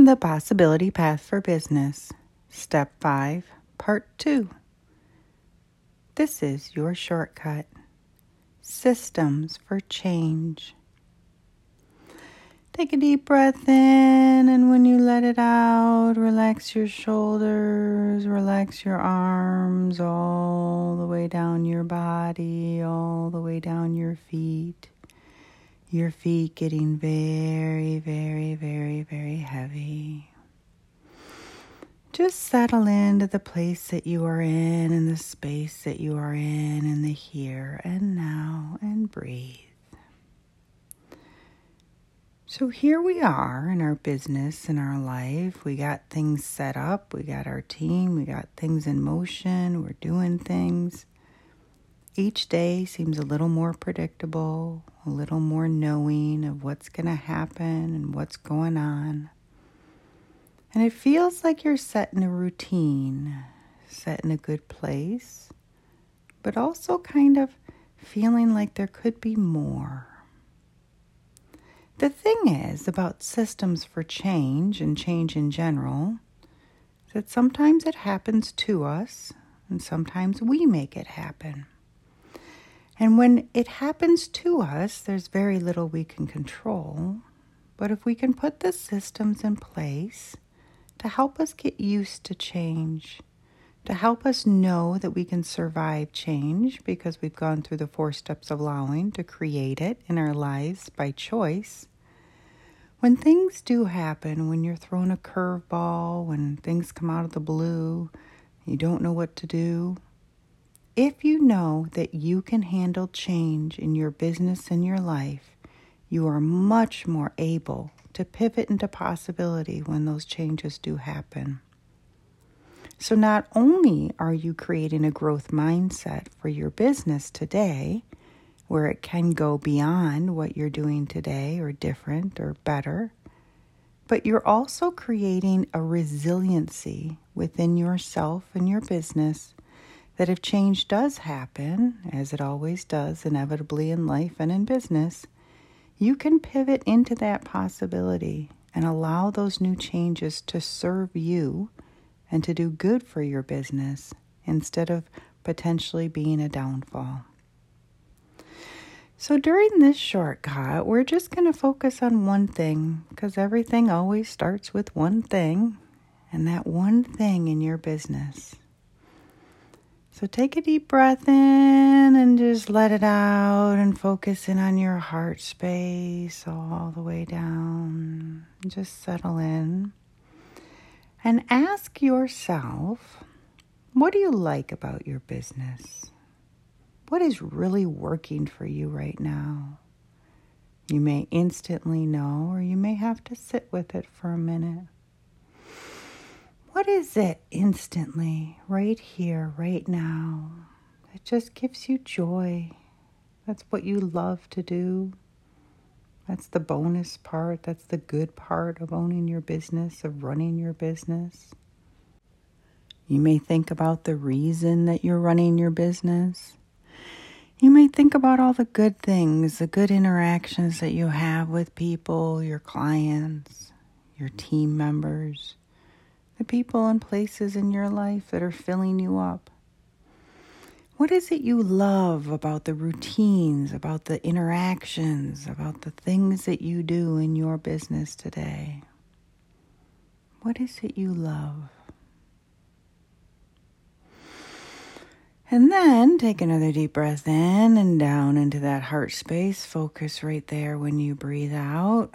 The Possibility Path for Business, Step 5, Part 2. This is your shortcut. Systems for change. Take a deep breath in, and when you let it out, relax your shoulders, relax your arms all the way down your body, all the way down your feet. Your feet getting very, very, very, very heavy. Just settle into the place that you are in and the space that you are in the here and now, and breathe. So here we are in our business, in our life. We got things set up. We got our team. We got things in motion. We're doing things. Each day seems a little more predictable, a little more knowing of what's going to happen and what's going on. And it feels like you're set in a routine, set in a good place, but also kind of feeling like there could be more. The thing is about systems for change and change in general, that sometimes it happens to us and sometimes we make it happen. And when it happens to us, there's very little we can control. But if we can put the systems in place to help us get used to change, to help us know that we can survive change because we've gone through the 4 steps of allowing to create it in our lives by choice. When things do happen, when you're thrown a curveball, when things come out of the blue, you don't know what to do, if you know that you can handle change in your business and your life, you are much more able to pivot into possibility when those changes do happen. So not only are you creating a growth mindset for your business today, where it can go beyond what you're doing today or different or better, but you're also creating a resiliency within yourself and your business that if change does happen, as it always does inevitably in life and in business, you can pivot into that possibility and allow those new changes to serve you and to do good for your business instead of potentially being a downfall. So during this shortcut, we're just going to focus on one thing because everything always starts with one thing, and that one thing in your business. So take a deep breath in and just let it out and focus in on your heart space all the way down. Just settle in and ask yourself, what do you like about your business? What is really working for you right now? You may instantly know, or you may have to sit with it for a minute. What is it instantly, right here, right now, that just gives you joy? That's what you love to do. That's the bonus part. That's the good part of owning your business, of running your business. You may think about the reason that you're running your business. You may think about all the good things, the good interactions that you have with people, your clients, your team members, the people and places in your life that are filling you up. What is it you love about the routines, about the interactions, about the things that you do in your business today? What is it you love? And then take another deep breath in and down into that heart space. Focus right there when you breathe out.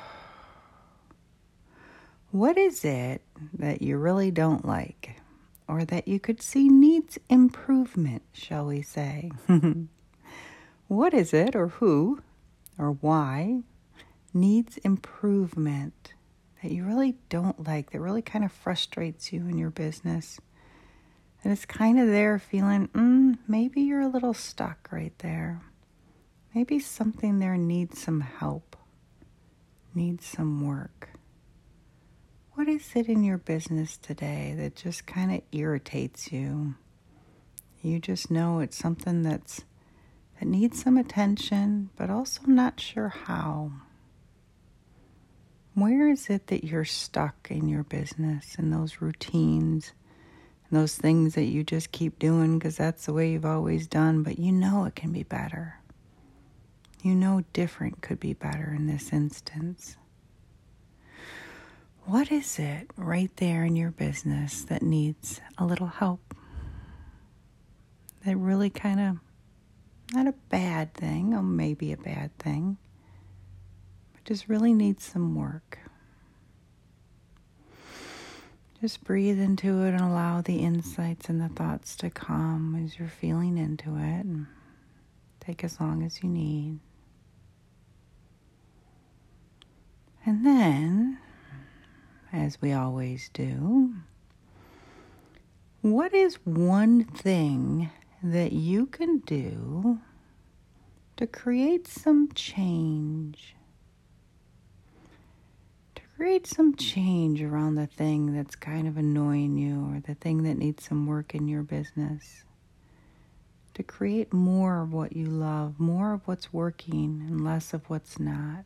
What is it that you really don't like, or that you could see needs improvement, shall we say? What is it, or who, or why needs improvement that you really don't like, that really kind of frustrates you in your business? And it's kind of there feeling, maybe you're a little stuck right there. Maybe something there needs some help, needs some work. What is it in your business today that just kind of irritates you? You just know it's something that needs some attention, but also not sure how. Where is it that you're stuck in your business and those routines, and those things that you just keep doing because that's the way you've always done, but you know it can be better. You know different could be better in this instance. What is it right there in your business that needs a little help? That really kind of, not a bad thing, or maybe a bad thing, but just really needs some work. Just breathe into it and allow the insights and the thoughts to come as you're feeling into it. And take as long as you need. And then, as we always do, what is one thing that you can do to create some change? To create some change around the thing that's kind of annoying you or the thing that needs some work in your business. To create more of what you love, more of what's working and less of what's not.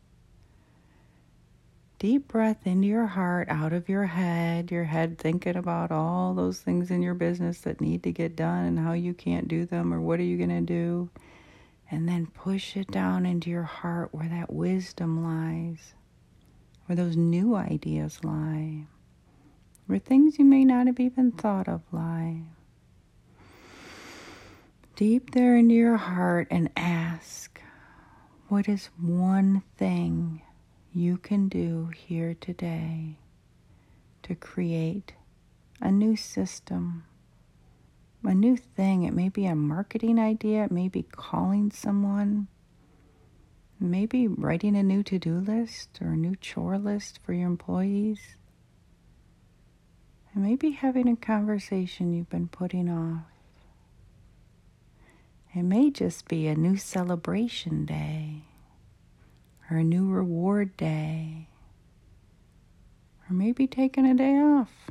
Deep breath into your heart, out of your head thinking about all those things in your business that need to get done and how you can't do them or what are you going to do. And then push it down into your heart where that wisdom lies, where those new ideas lie, where things you may not have even thought of lie. Deep there into your heart and ask, what is one thing you can do here today to create a new system, a new thing? It may be a marketing idea, it may be calling someone, maybe writing a new to-do list or a new chore list for your employees. And maybe having a conversation you've been putting off. It may just be a new celebration day, or a new reward day, or maybe taking a day off.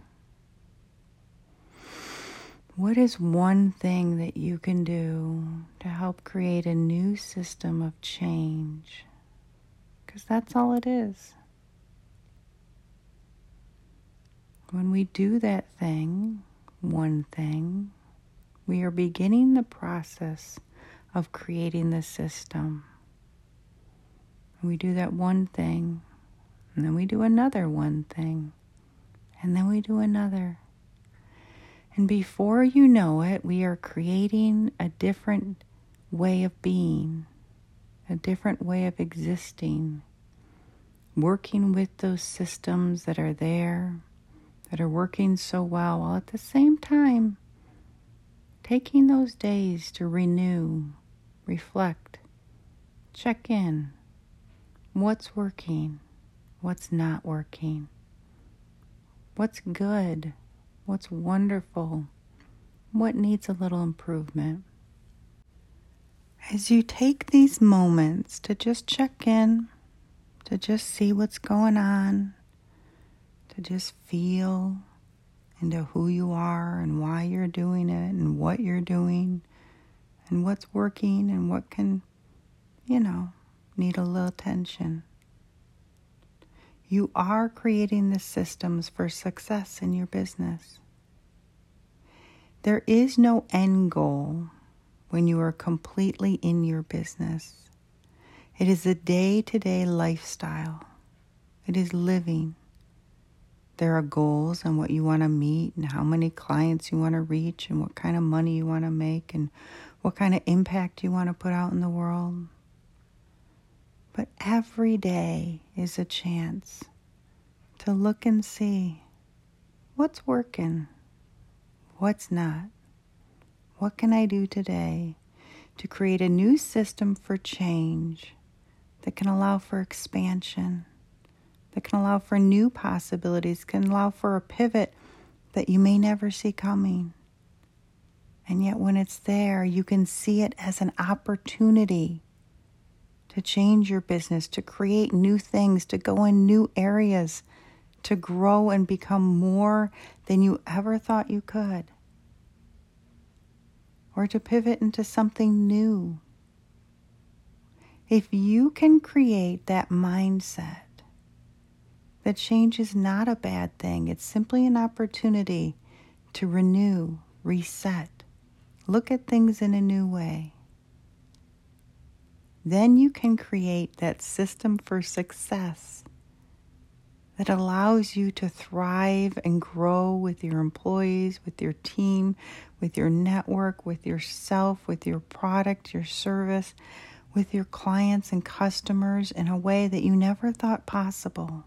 What is one thing that you can do to help create a new system of change? Because that's all it is. When we do that thing, one thing, we are beginning the process of creating the system. We do that one thing, and then we do another one thing, and then we do another. And before you know it, we are creating a different way of being, a different way of existing, working with those systems that are there, that are working so well, while at the same time taking those days to renew, reflect, check in. What's working? What's not working? What's good? What's wonderful? What needs a little improvement? As you take these moments to just check in, to just see what's going on, to just feel into who you are and why you're doing it and what you're doing and what's working and what can, need a little attention. You are creating the systems for success in your business. There is no end goal when you are completely in your business. It is a day-to-day lifestyle. It is living. There are goals on what you want to meet and how many clients you want to reach and what kind of money you want to make and what kind of impact you want to put out in the world. But every day is a chance to look and see what's working, what's not. What can I do today to create a new system for change that can allow for expansion, that can allow for new possibilities, can allow for a pivot that you may never see coming. And yet when it's there, you can see it as an opportunity to change your business, to create new things, to go in new areas, to grow and become more than you ever thought you could. Or to pivot into something new. If you can create that mindset that change is not a bad thing. It's simply an opportunity to renew, reset, look at things in a new way. Then you can create that system for success that allows you to thrive and grow with your employees, with your team, with your network, with yourself, with your product, your service, with your clients and customers in a way that you never thought possible.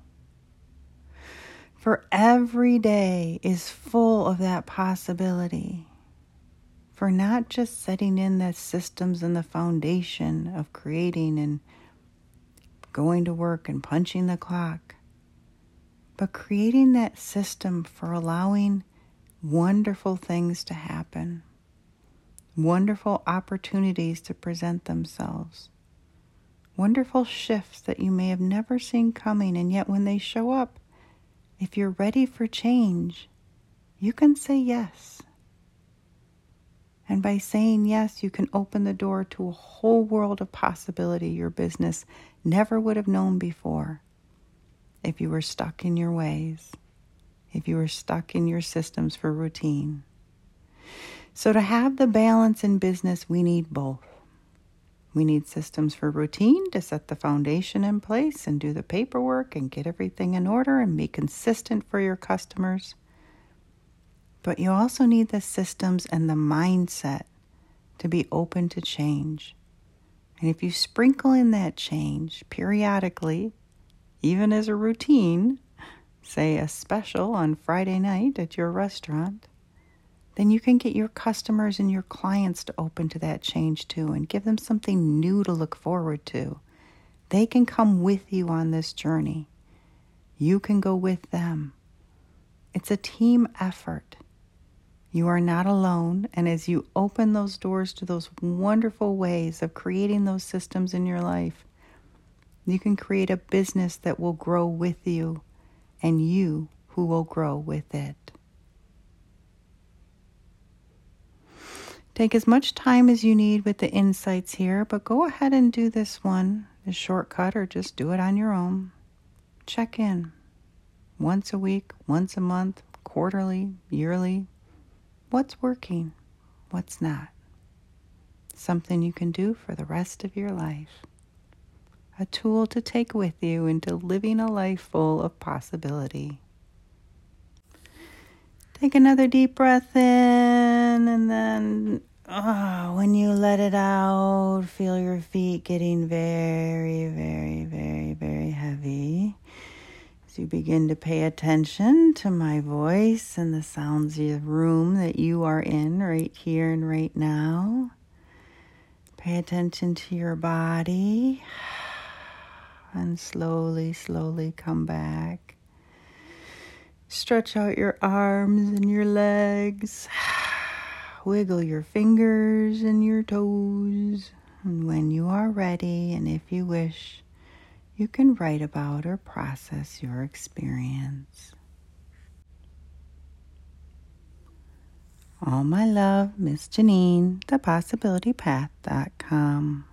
For every day is full of that possibility. For not just setting in the systems and the foundation of creating and going to work and punching the clock, but creating that system for allowing wonderful things to happen, wonderful opportunities to present themselves, wonderful shifts that you may have never seen coming, and yet when they show up, if you're ready for change, you can say yes. And by saying yes, you can open the door to a whole world of possibility your business never would have known before if you were stuck in your ways, if you were stuck in your systems for routine. So to have the balance in business, we need both. We need systems for routine to set the foundation in place and do the paperwork and get everything in order and be consistent for your customers. But you also need the systems and the mindset to be open to change. And if you sprinkle in that change periodically, even as a routine, say a special on Friday night at your restaurant, then you can get your customers and your clients to open to that change too and give them something new to look forward to. They can come with you on this journey. You can go with them. It's a team effort. You are not alone, and as you open those doors to those wonderful ways of creating those systems in your life, you can create a business that will grow with you, and you who will grow with it. Take as much time as you need with the insights here, but go ahead and do this one, the shortcut, or just do it on your own. Check in once a week, once a month, quarterly, yearly. What's working? What's not? Something you can do for the rest of your life. A tool to take with you into living a life full of possibility. Take another deep breath in, and then when you let it out, feel your feet getting very, very, very, very heavy. As you begin to pay attention to my voice and the sounds of the room that you are in right here and right now. Pay attention to your body and slowly, slowly come back. Stretch out your arms and your legs. Wiggle your fingers and your toes. And when you are ready, and if you wish, you can write about or process your experience. All my love, Miss Janine, thepossibilitypath.com.